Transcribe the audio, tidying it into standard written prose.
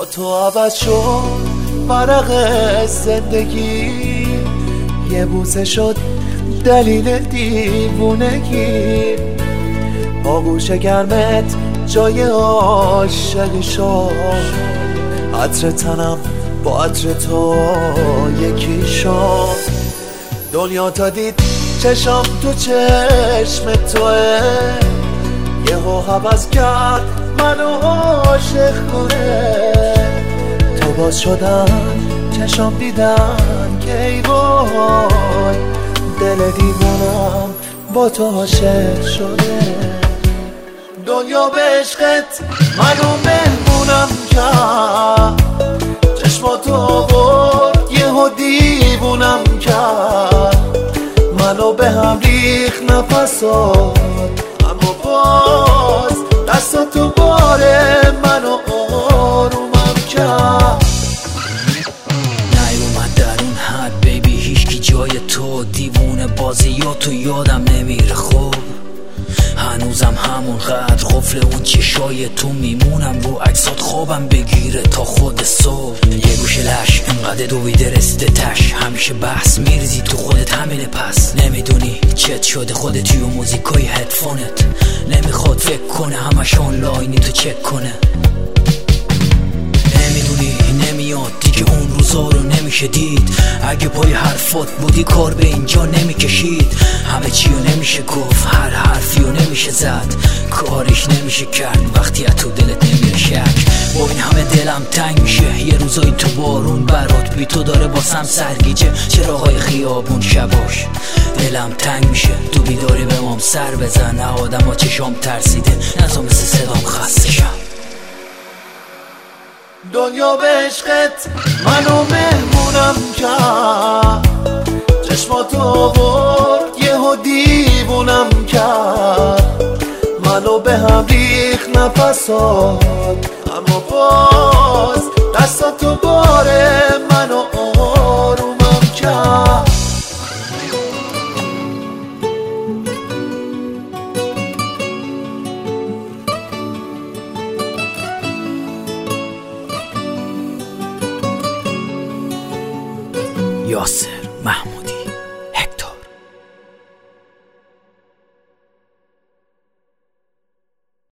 تو عوض شد فرق زندگی، یه بوسه شد دلیل دیوونگی. آغوش گرمت جای عاشقی شد، عطر تنم با عطر تو یکی شد. دنیا تا دید چشم تو چشم توه، یهو حوض کرد منو عاشق کنه. تو باز شدن چشم دیدن که ای وای، دل دیوانم با تو عاشق شده. دنیا به عشقت منو مهمونم کرد، چشماتو آورد یهو دیوونم کرد. منو به هم ریخ نفسات، اما باز دستاتو باره منو آرومم کرد. نیومد در اون حد بیبی هیچکی جای تو، دیوونه بازیاتو یادم نمیره. خب هنوزم همون قدر قفل اون چشای تو میمونم، رو عکسات خوابم بگیره تا خود صبح. یه گوشه لش انقدر دویده رسیده تش، همیشه بحث میریزی تو خودت همینه. پس نمیدونی چت شده خودتی و موزیکای هدفونت، نمیخواد فکر کنه همش آنلاینی تو چک کنه. نمیدونی نمیاد دیگه اون روزا رو نمیشه دید، اگه پای حرفات بودی کار به اینجا نمیکشید. همه چی رو نمیشه گفت، هر حرفی رو نمیشه زد، کارش نمیشه کرد وقتی از تو دلت نمیره شک. با این همه دلم تنگ میشه، یه روزایی تو بارون برات بی تو داره باسم سرگیجه. چراغای خیابون شباش دلم تنگ میشه، تو بیداری به مام سر بزن. آدم ها چشام ترسیده نزا مثل صدام خسته شم. دنیا به عشقت منو مهمونم کرد، چشماتو آورد یهو دیوونم کرد. منو به هم ریخ نفسات، اما باز دستاتو باره منو آرومم کرد. یاسر محمود.